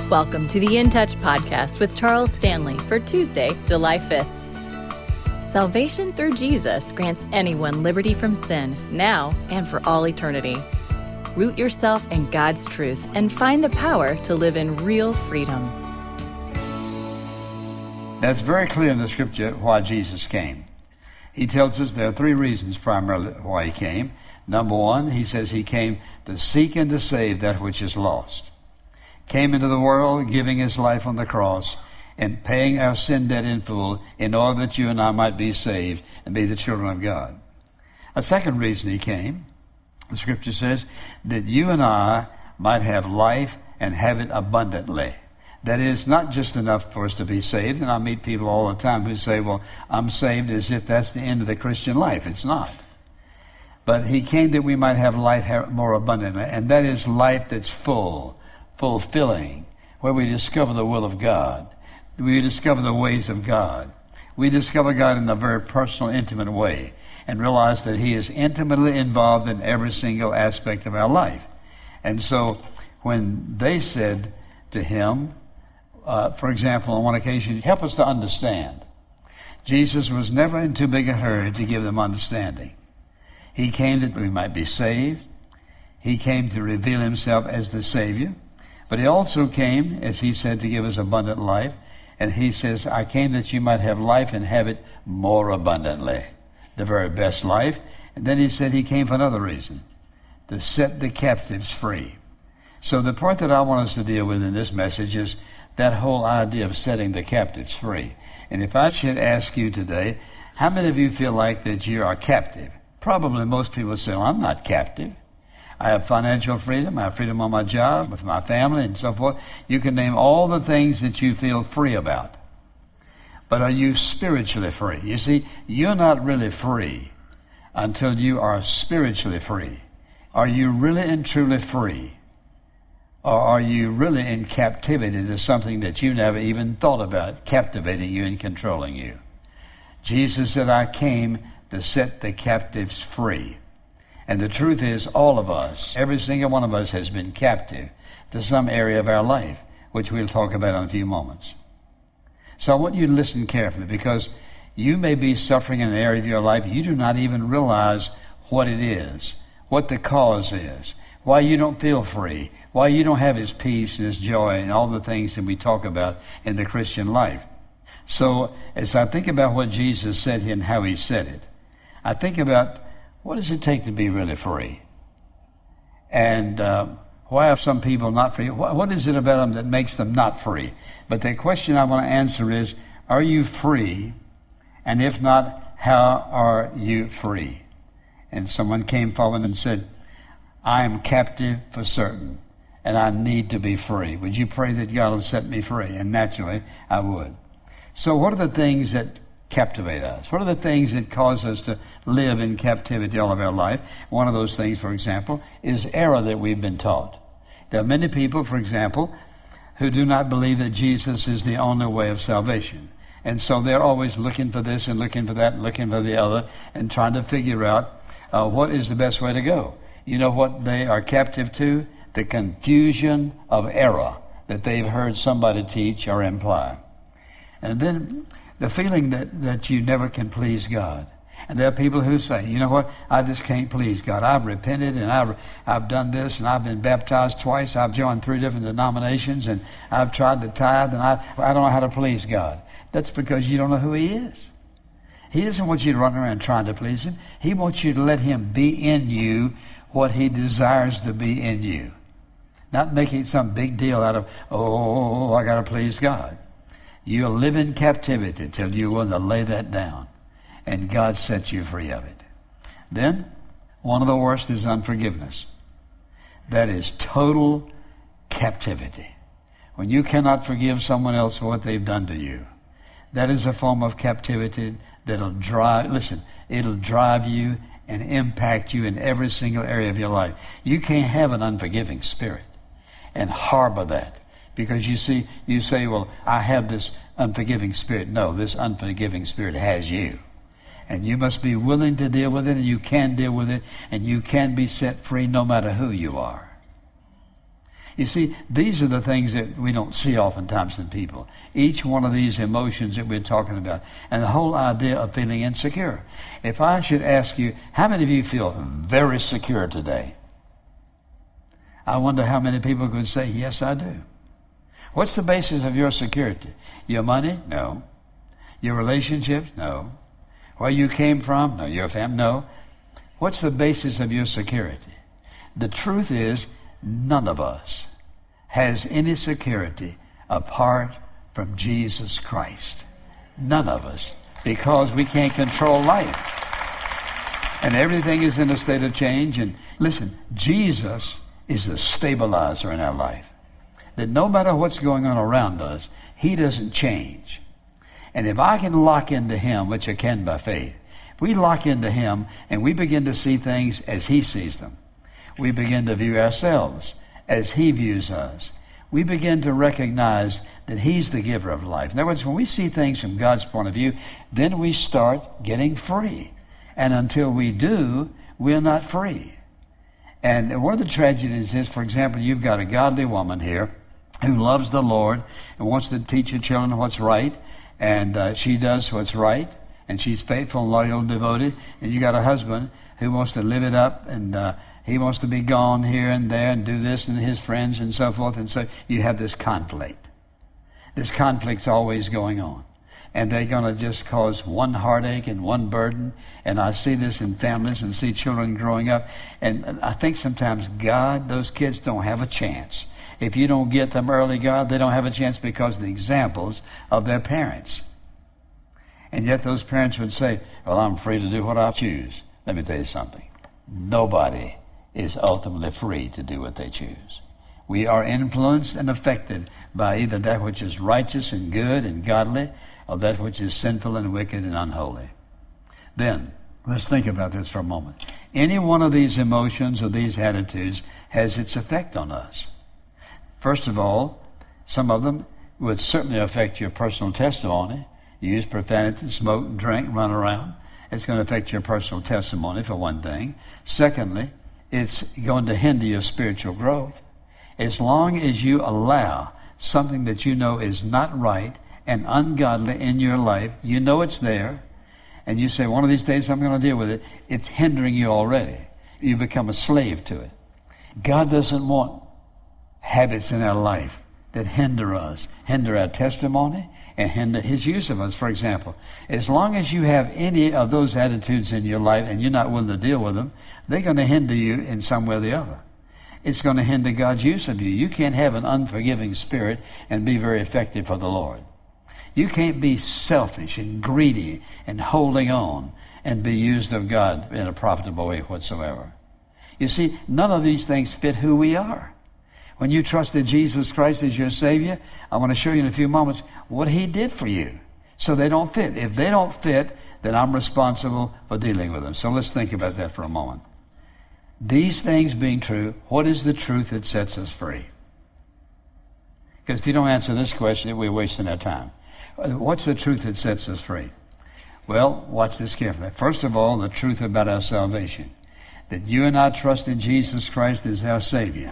Welcome to the In Touch podcast with Charles Stanley for Tuesday, July 5th. Salvation through Jesus grants anyone liberty from sin, now and for all eternity. Root yourself in God's truth and find the power to live in real freedom. That's very clear in the scripture why Jesus came. He tells us there are three reasons primarily why he came. Number one, he says he came to seek and to save that which is lost. Came into the world giving his life on the cross and paying our sin debt in full in order that you and I might be saved and be the children of God. A second reason he came, the scripture says, that you and I might have life and have it abundantly. That is, not just enough for us to be saved. And I meet people all the time who say, well, I'm saved, as if that's the end of the Christian life. It's not. But he came that we might have life more abundantly, and that is life that's full, fulfilling, where we discover the will of God. We discover the ways of God. We discover God in a very personal, intimate way and realize that he is intimately involved in every single aspect of our life. And so when they said to him, for example, on one occasion, help us to understand, Jesus was never in too big a hurry to give them understanding. He came that we might be saved. He came to reveal himself as the Savior. But he also came, as he said, to give us abundant life. And he says, I came that you might have life and have it more abundantly. The very best life. And then he said he came for another reason, to set the captives free. So the part that I want us to deal with in this message is that whole idea of setting the captives free. And if I should ask you today, how many of you feel like that you are captive? Probably most people say, well, I'm not captive. I have financial freedom. I have freedom on my job, with my family, and so forth. You can name all the things that you feel free about. But are you spiritually free? You see, you're not really free until you are spiritually free. Are you really and truly free? Or are you really in captivity to something that you never even thought about, captivating you and controlling you? Jesus said, I came to set the captives free. And the truth is, all of us, every single one of us has been captive to some area of our life, which we'll talk about in a few moments. So I want you to listen carefully, because you may be suffering in an area of your life you do not even realize what it is, what the cause is, why you don't feel free, why you don't have his peace and his joy and all the things that we talk about in the Christian life. So as I think about what Jesus said and how he said it, I think about, what does it take to be really free? And why are some people not free? What is it about them that makes them not free? But the question I want to answer is, are you free? And if not, how are you free? And someone came forward and said, I am captive for certain, and I need to be free. Would you pray that God will set me free? And naturally, I would. So what are the things that captivate us? What are the things that cause us to live in captivity all of our life? One of those things, for example, is error that we've been taught. There are many people, for example, who do not believe that Jesus is the only way of salvation. And so they're always looking for this and looking for that and looking for the other and trying to figure out what is the best way to go. You know what they are captive to? The confusion of error that they've heard somebody teach or imply. And then the feeling that you never can please God. And there are people who say, you know what, I just can't please God. I've repented and I've done this and I've been baptized twice. I've joined 3 different denominations and I've tried to tithe and I don't know how to please God. That's because you don't know who he is. He doesn't want you to run around trying to please him. He wants you to let him be in you what he desires to be in you. Not making some big deal out of, oh, I got to please God. You'll live in captivity till you're willing to lay that down, and God sets you free of it. Then, one of the worst is unforgiveness. That is total captivity. When you cannot forgive someone else for what they've done to you, that is a form of captivity that'll it'll drive you and impact you in every single area of your life. You can't have an unforgiving spirit and harbor that. Because you say, well, I have this unforgiving spirit. No, this unforgiving spirit has you. And you must be willing to deal with it, and you can deal with it, and you can be set free no matter who you are. You see, these are the things that we don't see oftentimes in people. Each one of these emotions that we're talking about. And the whole idea of feeling insecure. If I should ask you, how many of you feel very secure today? I wonder how many people could say, yes, I do. What's the basis of your security? Your money? No. Your relationships? No. Where you came from? No. Your family? No. What's the basis of your security? The truth is, none of us has any security apart from Jesus Christ. None of us. Because we can't control life. And everything is in a state of change. And listen, Jesus is the stabilizer in our life. That no matter what's going on around us, He doesn't change. And if I can lock into Him, which I can by faith, if we lock into Him and we begin to see things as He sees them, we begin to view ourselves as He views us. We begin to recognize that He's the giver of life. In other words, when we see things from God's point of view, then we start getting free. And until we do, we're not free. And one of the tragedies is, for example, you've got a godly woman here who loves the Lord and wants to teach her children what's right, and she does what's right, and she's faithful, loyal, devoted, and you got a husband who wants to live it up, and he wants to be gone here and there and do this, and his friends and so forth, and so you have this conflict. This conflict's always going on. And they're going to just cause one heartache and one burden. And I see this in families and see children growing up. And I think sometimes, God, those kids don't have a chance. If you don't get them early, God, they don't have a chance because of the examples of their parents. And yet those parents would say, well, I'm free to do what I choose. Let me tell you something. Nobody is ultimately free to do what they choose. We are influenced and affected by either that which is righteous and good and godly, or that which is sinful and wicked and unholy. Then, let's think about this for a moment. Any one of these emotions or these attitudes has its effect on us. First of all, some of them would certainly affect your personal testimony. You use profanity, smoke, drink, run around. It's going to affect your personal testimony, for one thing. Secondly, it's going to hinder your spiritual growth. As long as you allow something that you know is not right and ungodly in your life, you know it's there, and you say, one of these days I'm going to deal with it, it's hindering you already. You become a slave to it. God doesn't want habits in our life that hinder us, hinder our testimony, and hinder His use of us. For example, as long as you have any of those attitudes in your life and you're not willing to deal with them, they're going to hinder you in some way or the other. It's going to hinder God's use of you. You can't have an unforgiving spirit and be very effective for the Lord. You can't be selfish and greedy and holding on and be used of God in a profitable way whatsoever. You see, none of these things fit who we are. When you trusted Jesus Christ as your Savior, I want to show you in a few moments what He did for you. So they don't fit. If they don't fit, then I'm responsible for dealing with them. So let's think about that for a moment. These things being true, what is the truth that sets us free? Because if you don't answer this question, we're wasting our time. What's the truth that sets us free? Well, watch this carefully. First of all, the truth about our salvation. That you and I trust in Jesus Christ as our Savior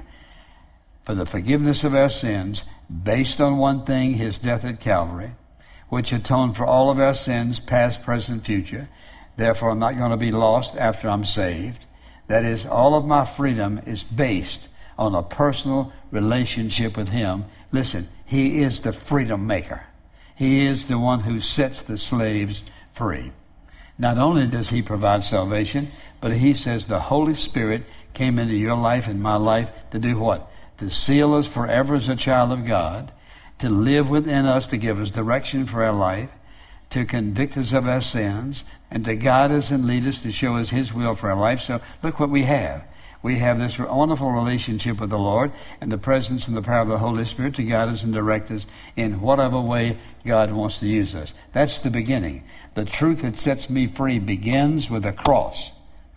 for the forgiveness of our sins, based on one thing, His death at Calvary, which atoned for all of our sins, past, present, future. Therefore, I'm not going to be lost after I'm saved. That is, all of my freedom is based on a personal relationship with Him. Listen, He is the freedom maker. He is the one who sets the slaves free. Not only does He provide salvation, but He says the Holy Spirit came into your life and my life to do what? To seal us forever as a child of God, to live within us, to give us direction for our life, to convict us of our sins, and to guide us and lead us, to show us His will for our life. So look what we have. We have this wonderful relationship with the Lord and the presence and the power of the Holy Spirit to guide us and direct us in whatever way God wants to use us. That's the beginning. The truth that sets me free begins with a cross.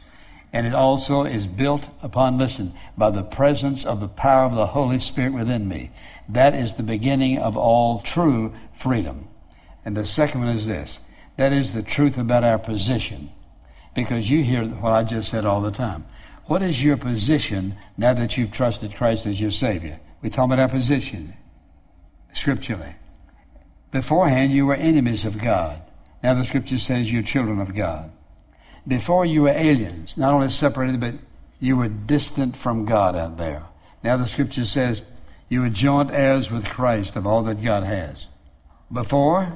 And it also is built upon, listen, by the presence of the power of the Holy Spirit within me. That is the beginning of all true freedom. And the second one is this. That is the truth about our position. Because you hear what I just said all the time. What is your position now that you've trusted Christ as your Savior? We talk about our position scripturally. Beforehand, you were enemies of God. Now the scripture says you're children of God. Before, you were aliens, not only separated, but you were distant from God out there. Now the scripture says you were joint heirs with Christ of all that God has. Before,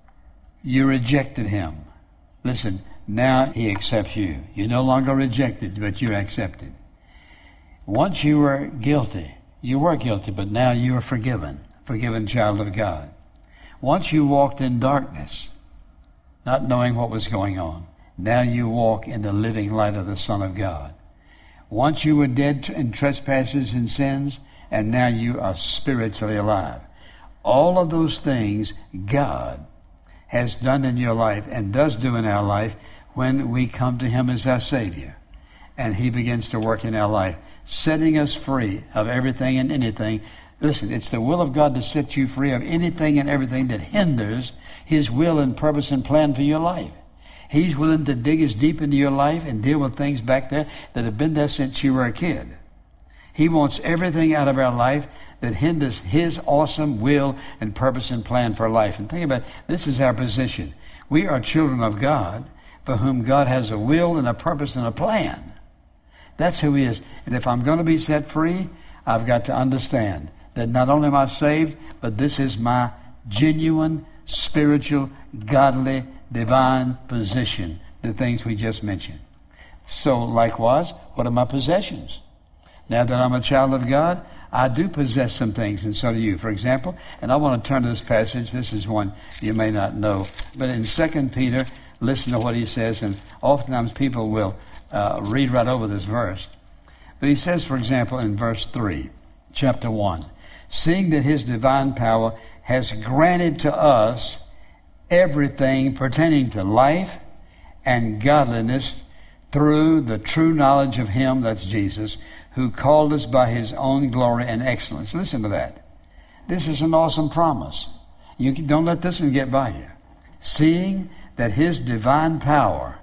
you rejected him. Listen, now he accepts you. You're no longer rejected, but you're accepted. Once you were guilty, but now you are forgiven child of God. Once you walked in darkness, not knowing what was going on. Now you walk in the living light of the Son of God. Once you were dead in trespasses and sins, and now you are spiritually alive. All of those things God has done in your life and does do in our life when we come to him as our Savior. And he begins to work in our life, setting us free of everything and anything. Listen, it's the will of God to set you free of anything and everything that hinders his will and purpose and plan for your life. He's willing to dig as deep into your life and deal with things back there that have been there since you were a kid. He wants everything out of our life that hinders his awesome will and purpose and plan for life. And think about it, this is our position. We are children of God for whom God has a will and a purpose and a plan. That's who he is. And if I'm going to be set free, I've got to understand that not only am I saved, but this is my genuine, spiritual, godly, divine position, the things we just mentioned. So likewise, what are my possessions? Now that I'm a child of God, I do possess some things, and so do you. For example, and I want to turn to this passage. This is one you may not know. But in 2 Peter, listen to what he says, and oftentimes people will read right over this verse. But he says, for example, in verse 3, chapter 1, seeing that his divine power has granted to us everything pertaining to life and godliness through the true knowledge of him, that's Jesus, who called us by his own glory and excellence. Listen to that. This is an awesome promise. You don't let this one get by you. Seeing that his divine power,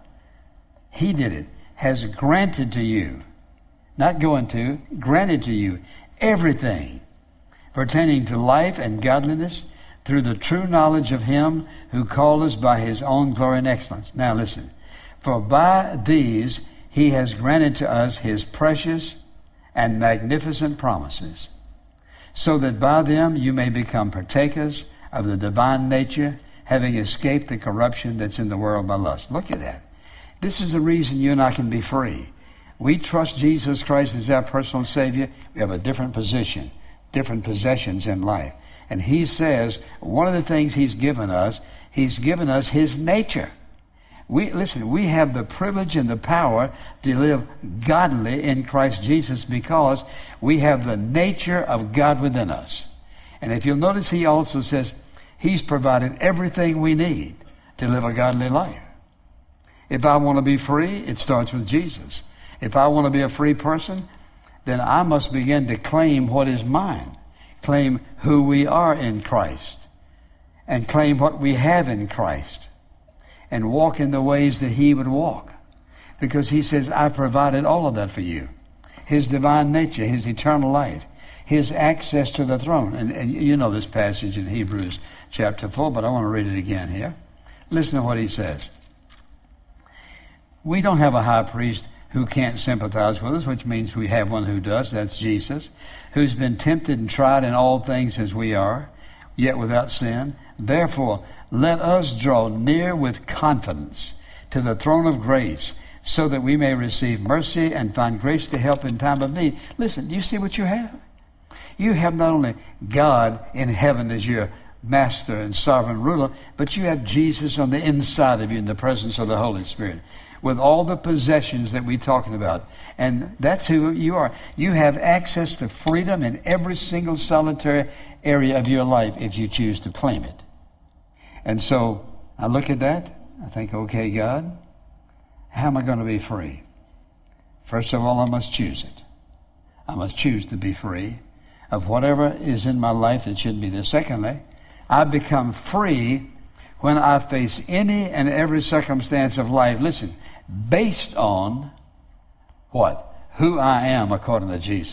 he did it, has granted to you, not going to, granted to you everything pertaining to life and godliness through the true knowledge of him who called us by his own glory and excellence. Now listen. For by these he has granted to us his precious and magnificent promises, so that by them you may become partakers of the divine nature, having escaped the corruption that's in the world by lust. Look at that. This is the reason you and I can be free. We trust Jesus Christ as our personal Savior. We have a different position, different possessions in life. And he says one of the things he's given us his nature. We have the privilege and the power to live godly in Christ Jesus because we have the nature of God within us. And if you'll notice, he also says he's provided everything we need to live a godly life. If I want to be free, it starts with Jesus. If I want to be a free person, then I must begin to claim what is mine, claim who we are in Christ, and claim what we have in Christ, and walk in the ways that he would walk. Because he says, I've provided all of that for you. His divine nature, his eternal life, his access to the throne. And you know this passage in Hebrews chapter 4, but I want to read it again here. Listen to what he says. We don't have a high priest who can't sympathize with us, which means we have one who does. That's Jesus, who's been tempted and tried in all things as we are, yet without sin. Therefore, let us draw near with confidence to the throne of grace, so that we may receive mercy and find grace to help in time of need. Listen, do you see what you have? You have not only God in heaven as your master and sovereign ruler, but you have Jesus on the inside of you in the presence of the Holy Spirit, with all the possessions that we're talking about. And that's who you are. You have access to freedom in every single solitary area of your life if you choose to claim it. And so I look at that, I think, okay, God, how am I going to be free? First of all, I must choose it. I must choose to be free of whatever is in my life that shouldn't be there. Secondly, I become free when I face any and every circumstance of life, listen, based on what? Who I am according to Jesus.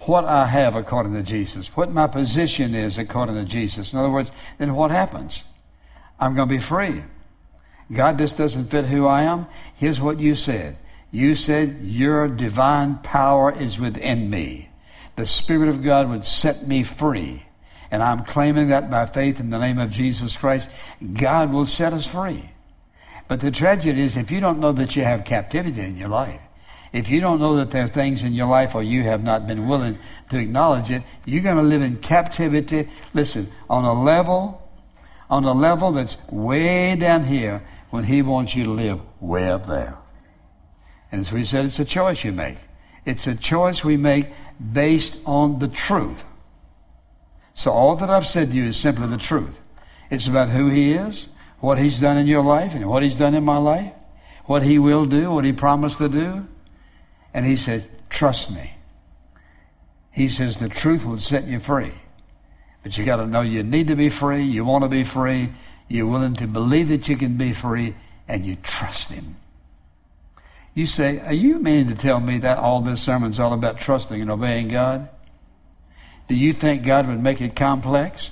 what I have according to Jesus, what my position is according to Jesus. In other words, then what happens? I'm going to be free. God, this doesn't fit who I am. Here's what you said. You said your divine power is within me. The Spirit of God would set me free. And I'm claiming that by faith in the name of Jesus Christ. God will set us free. But the tragedy is if you don't know that you have captivity in your life, if you don't know that there are things in your life or you have not been willing to acknowledge it, you're going to live in captivity, listen, on a level that's way down here when He wants you to live way up there. And as we said, it's a choice you make. It's a choice we make based on the truth. So all that I've said to you is simply the truth. It's about who He is, what He's done in your life, and what He's done in my life, what He will do, what He promised to do. And He says, trust me. He says the truth will set you free. But you got to know you need to be free, you want to be free, you're willing to believe that you can be free, and you trust Him. You say, are you meaning to tell me that all this sermon's all about trusting and obeying God? Do you think God would make it complex?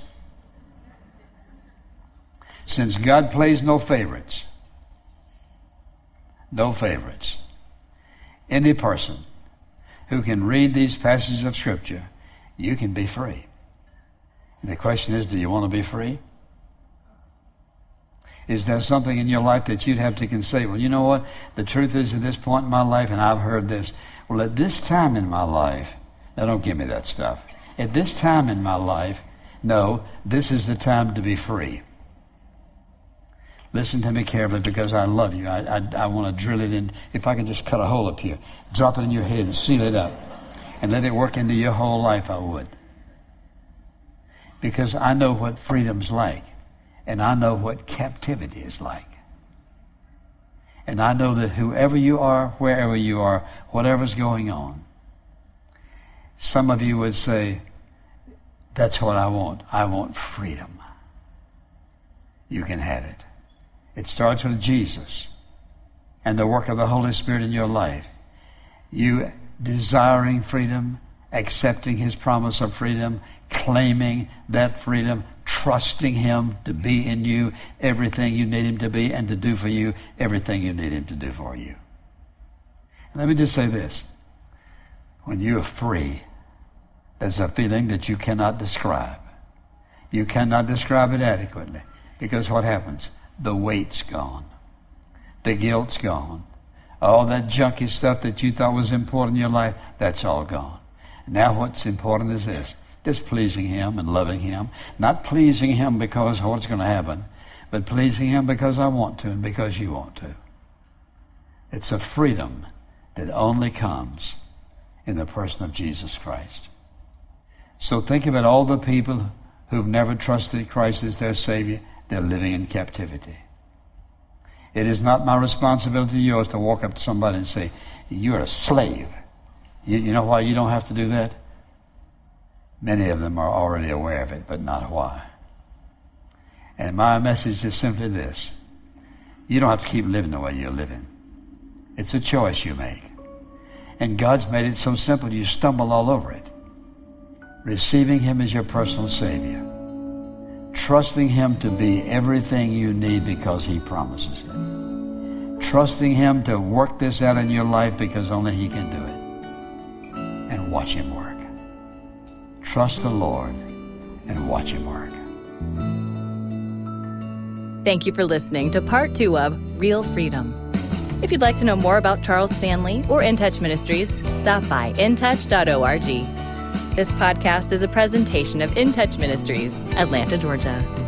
Since God plays no favorites, any person who can read these passages of Scripture, you can be free. And the question is, do you want to be free? Is there something in your life that you'd have to consider? Well, you know what? The truth is, at this point in my life, and I've heard this, well, at this time in my life, now don't give me that stuff. At this time in my life, no, this is the time to be free. Listen to me carefully because I love you. I want to drill it in. If I can just cut a hole up here, drop it in your head and seal it up and let it work into your whole life, I would. Because I know what freedom's like. And I know what captivity is like. And I know that whoever you are, wherever you are, whatever's going on, some of you would say, that's what I want. I want freedom. You can have it. It starts with Jesus and the work of the Holy Spirit in your life. You desiring freedom, accepting His promise of freedom, claiming that freedom, trusting Him to be in you everything you need Him to be and to do for you everything you need Him to do for you. Let me just say this. When you are free, there's a feeling that you cannot describe. You cannot describe it adequately because what happens? The weight's gone. The guilt's gone. All that junky stuff that you thought was important in your life, that's all gone. Now what's important is this. Just pleasing Him and loving Him. Not pleasing Him because of what's going to happen, but pleasing Him because I want to and because you want to. It's a freedom that only comes in the person of Jesus Christ. So think about all the people who've never trusted Christ as their Savior. They're living in captivity. It is not my responsibility, yours, to walk up to somebody and say, you're a slave. You know why you don't have to do that? Many of them are already aware of it, but not why. And my message is simply this. You don't have to keep living the way you're living. It's a choice you make. And God's made it so simple you stumble all over it. Receiving Him as your personal Savior. Trusting Him to be everything you need because He promises it. Trusting Him to work this out in your life because only He can do it. And watch Him work. Trust the Lord and watch Him work. Thank you for listening to Part 2 of Real Freedom. If you'd like to know more about Charles Stanley or In Touch Ministries, stop by intouch.org. This podcast is a presentation of In Touch Ministries, Atlanta, Georgia.